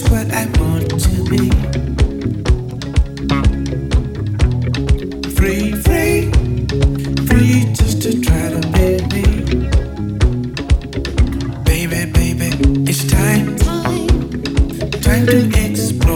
what I want to be. Free, free, free just to try to be me. Baby, baby, it's time to explore.